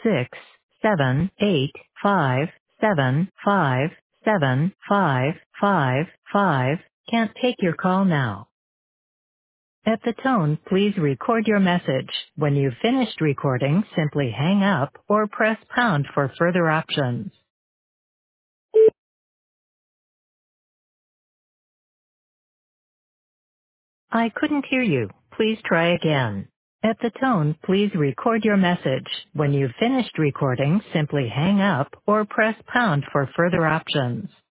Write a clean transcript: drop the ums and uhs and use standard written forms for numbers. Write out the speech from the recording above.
67857557555. Can't take your call now. At the tone, please record your message. When you've finished recording, simply hang up or press pound for further options. I couldn't hear you. Please try again. At the tone, please record your message. When you've finished recording, simply hang up or press pound for further options.